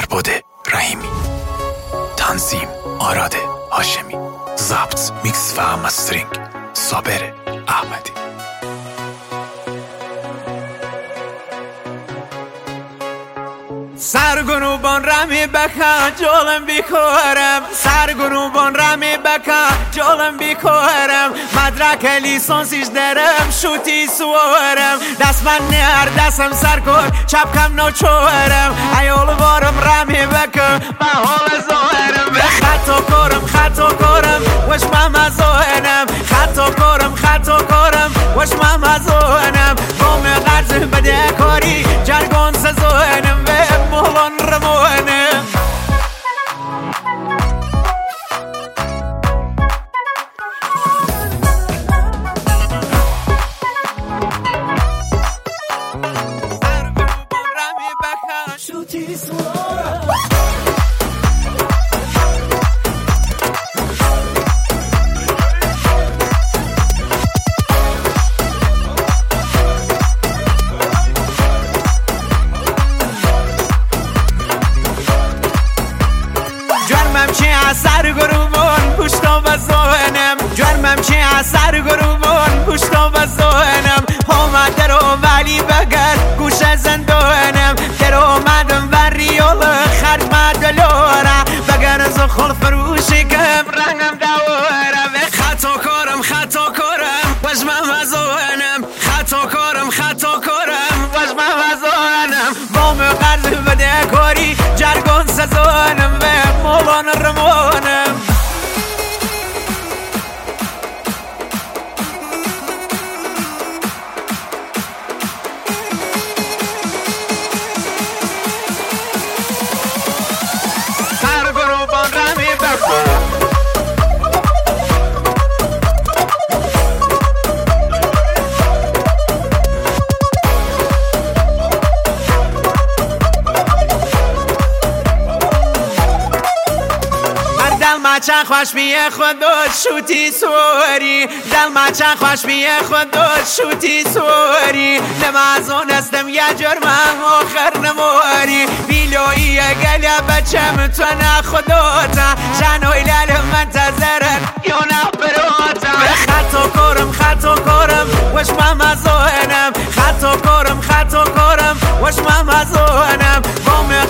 فرباده رحیمی، تنظیم آراد هاشمی، ضبط میکس و مسترینگ صابر احمدی. سرگروبان رمی بکن جولم بیکارم، سرگروبان رمی بکن جولم بیکارم، مدرک لیسانسیش درم شوتی سوارم، دست من نهر دستم سر کن چپکم نوچورم، ایال وارم رمی بکن به حال زوارم، خطا کارم وش مم زوانم، خطا کارم وش مم زوانم، قوم قرض بده کاری جرگان سزوانم مولان رموانم. سرگروبان رمی بکن شوتی سوارم. جرمم چی از سرگروبان پشتم و زوانم، جرمم چی از سرگروبان پشتم و زوانم، آمد در ولی بگر گوش زندانم، در آمدم و ریال خرد مدلاره بگر از خل فروشی کم رنگم دواره، خطا کارم وجمم و زوانم، خطا کارم وجمم و زوانم، بام قرض بده کاری جرگان سزانم مولان رموانم. سرگروبان رمی بکن دل خوش میه خودت شوتی سواری، دل خوش میه خودت شوتی سواری، نمازون استم یه جرمم آخر نمواری، بیلویی گله بچم تو نه خداتا، جنوی لال منتظرن یا نه براتا، خطا کارم وش مم زوانم، خطا کارم وش مم زوانم،